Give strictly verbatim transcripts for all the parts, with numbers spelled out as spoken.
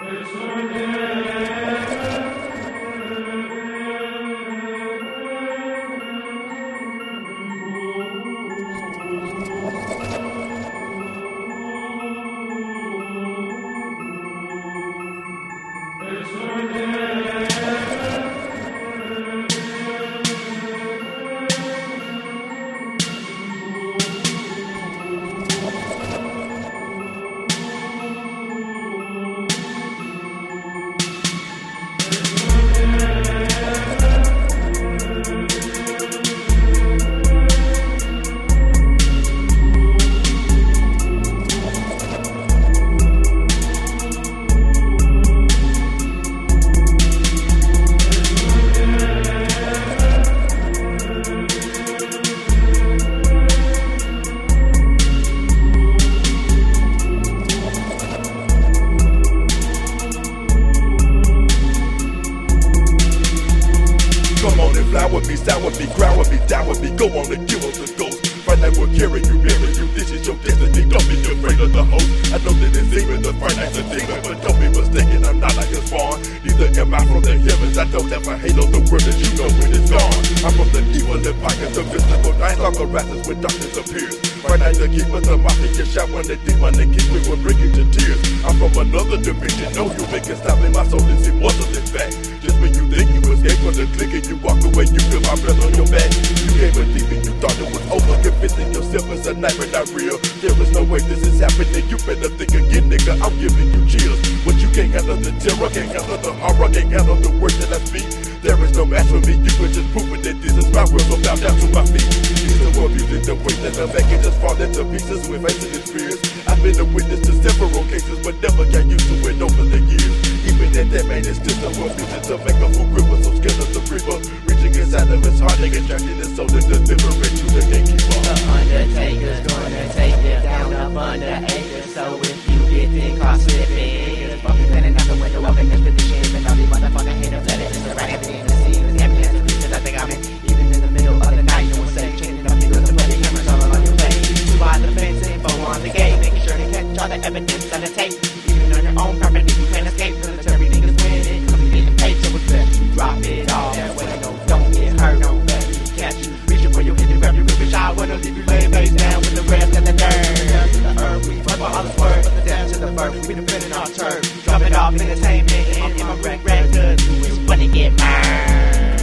Fly with me, sound with me, ground with me, down with me, go on and give us the ghost. Fright night will carry you, bury you, this is your destiny, don't be afraid of the host. I know that it's even the fright night's a demon, but don't be mistaken, I'm not like a spawn. Neither am I from the heavens, I don't ever hate on the word that you know when it's gone. I'm from the evil and pockets of mystical night, long harasses when darkness appears. Fright night the keeper, the mafia shot when the demon and keep me will bring you to tears. I'm from another dimension, no you make it stop me, my soul is immortal in fact. Just when you think you escape from the click and you walk away, you feel my breath on your back. You can't believe it, you thought it was over, convincing yourself it's a nightmare, not real. There is no way this is happening, you better think again, nigga, I'm giving you chills. But you can't handle the terror, can't handle the horror, can't handle the words that I speak. There is no match for me, you can just prove it that this is my world, so bow down to my feet. These are more music, the way that I make it just fall into pieces with facing its fears. I've been a witness to several cases, but never got used to it over the years. Even that that man is still the one music to make a fool gripper, so scared of the reaper. Reaching inside of his heart, they extracting his soul and delivering to the gatekeeper. The Undertaker's gonna take you down up under acres, so if you get big, caught slipping, it's bumping, planning out the window, open this position, and all these motherfucking haters let it just right at the end of the scene. It's happy as the pieces I think I'm in, even in the middle of the night, no one's safe, changing up because the bloody cameras all on your face. Two by the fence, info on the gate, making sure to catch all the evidence on the tape. Even on your own property, you can't escape, military niggas winning, cause we getting paid, so it's best you drop it all. That way, no, don't get hurt, don't let me catch you. Reaching for your kitchen, grab your grip and shot, wanna leave you lay face down with the rest and the dirt. Down to the earth, we run for all the swerve, down to the birth, we defending our turf. Drop it off, entertainment, and in my wreck, wreck, good, you wanna get murdered.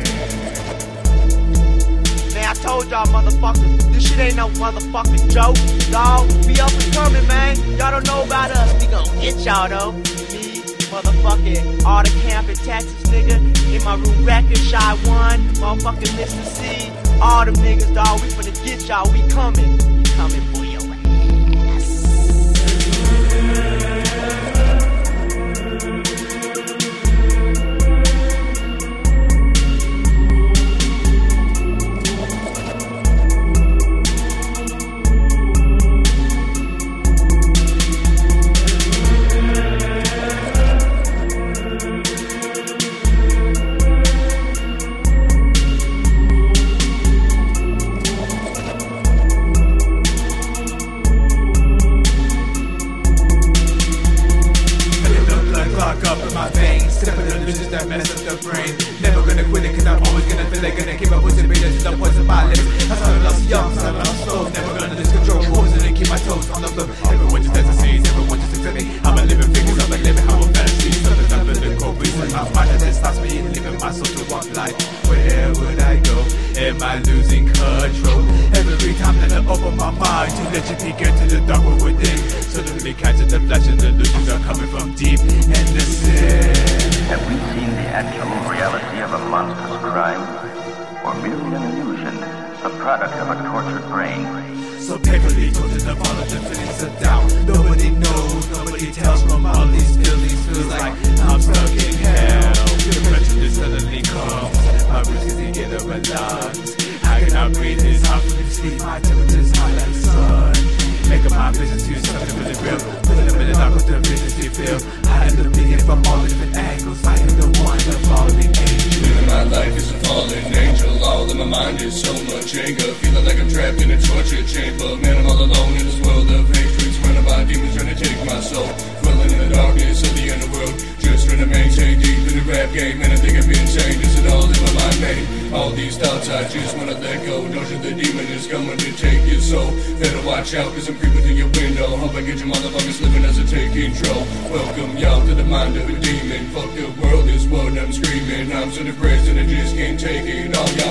Man, I told y'all motherfuckers, this shit ain't no motherfucking joke, dawg. We up and coming, man. Y'all don't know about us, we gon' get y'all though. Me, motherfucking, all the camp in Texas, nigga. In my room, record, shy one, motherfucking Mister C. All them niggas, dawg, we finna get y'all, we coming. We coming for your ass. That mess up the brain. Never gonna quit it, cause I'm always gonna feel it. Gonna keep up with the beat to the points of my lips. I started lost young, started lost slow. Never gonna lose control. Poison and keep my toes on the floor. Everyone just has a seize, everyone just accept me. I'm a living figure, I'm a living how I'm fantasy. Something's not the cold reason. My mind that stops me in living my soul to walk life. Where would I go? Am I losing control? Every time that I open my mind to let you peek into the dark world within. Suddenly catching the flash and the illusions are coming from deep in the sin. Have we seen the actual reality of a monstrous crime? Or merely an illusion, a product of a tortured brain? So painfully tortured to follow the feelings of doubt. Nobody knows, nobody tells from all these feelings. Feels like I'm stuck in hell. Depression just suddenly comes. My breath is together with lungs. How can I breathe? It's hard for me to sleep. My temperature's high like the sun. Making my vision to something really real. Putting them in the dark with the vision to feel. I am the being from all different angles. I am the one, the falling angel. Living my life is a fallen angel. All in my mind is so much anger. Feeling like I'm trapped in a torture chamber. Man, I'm all alone in this world of hatred. Surrounded by demons trying to take my soul. Dwelling in the darkness of the underworld. world. Just trying to maintain deep in the rap game, and I think I've been saying this is all in my mind, mate. All these thoughts I just wanna let go. Don't you, the demon is coming to take your soul. Better watch out, cause I'm creeping through your window. Hope I get your motherfuckers living as I take control. Welcome y'all to the mind of a demon. Fuck the world is what I'm screaming. I'm so depressed and I just can't take it. All y'all